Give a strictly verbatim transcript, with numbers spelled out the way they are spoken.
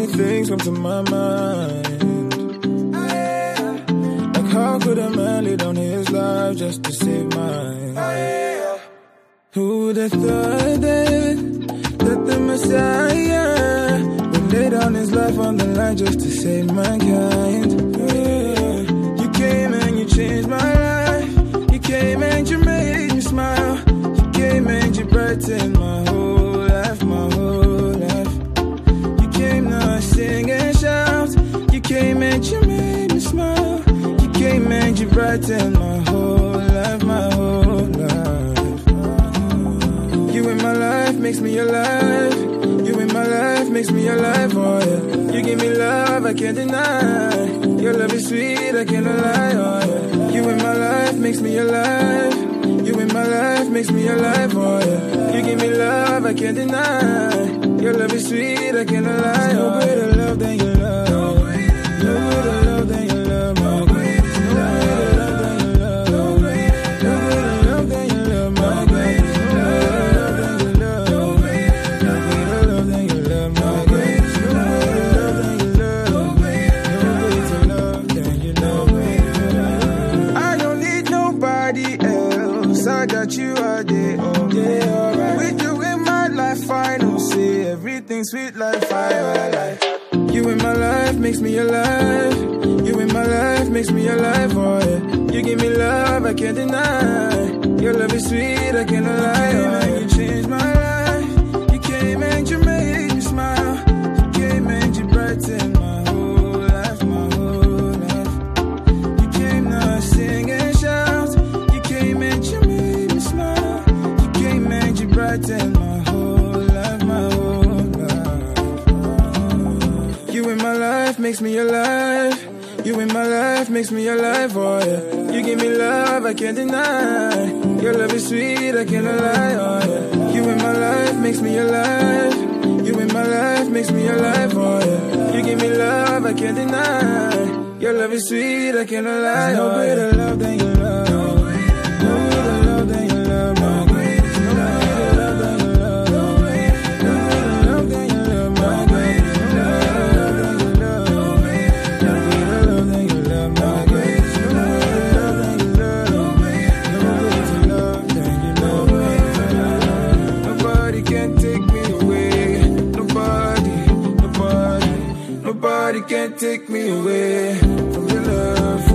many things come to my mind. Like how could a man lay down his life just to save mine? Who would have thought that, that the Messiah would lay down his life on the line just to save mankind? Yeah. You came and you changed my life. You came and you made me smile. You came and you brightened my whole life, my whole life. You came, now I sing and shout. You came and you made me smile. You came and you brightened my whole life, my whole life. You in my life makes me alive. You in my life makes me alive, oh yeah. You give me love, I can't deny. Your love is sweet, I cannot lie, oh yeah. You in my life makes me alive. You in my life makes me alive, oh yeah. You give me love, I can't deny. Your love is sweet, I cannot lie, oh yeah. No greater love than your love. No greater love than your love, no greater love than your love. No greater love than your love, no greater love than your love. No greater love than your love, no greater love than your love. No greater love than your love. I don't need nobody else. I got you out there, oh yeah, alright. With you in my life, I don't see everything sweet like fire, like. You in my life makes me alive. You in my life makes me alive, oh yeah. You give me love, I can't deny. Your love is sweet, I cannot lie, oh yeah. You changed my life. You came and you made me smile. You came and you brightened my whole life, my whole life. You came, now I sing and shout. You came and you made me smile. You came and you brightened my whole life, my whole life. You in my life makes me alive. You in my life makes me alive, oh yeah. You give me love, I can't deny. Your love is sweet, I cannot lie, oh yeah. You in my life makes me alive. You in my life makes me alive, oh yeah. You give me love, I can't deny. Your love is sweet, I cannot lie, oh yeah. No greater love than your love. No greater love than your love, no greater love than your love. No greater love than your love, no greater love than your love. No greater love than your love, no greater love than your love. No greater love than your love. Nobody can take me away. Nobody, nobody, nobody can take me away from your love.